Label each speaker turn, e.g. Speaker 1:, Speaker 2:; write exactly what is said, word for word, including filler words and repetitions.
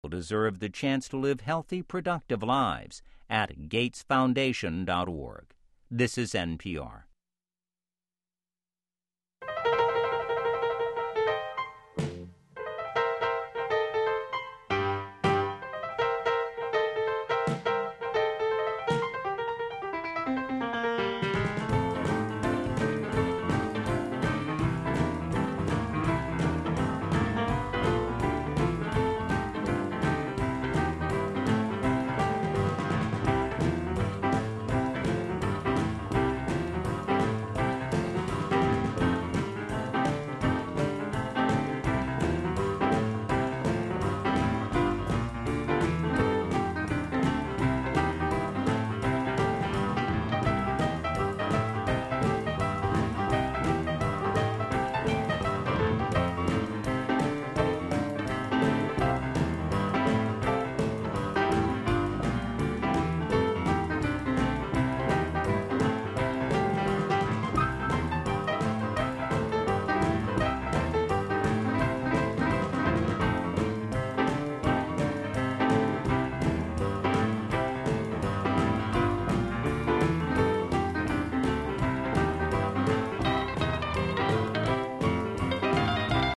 Speaker 1: deserve the chance to live healthy, productive lives at gates foundation dot org. This is N P R.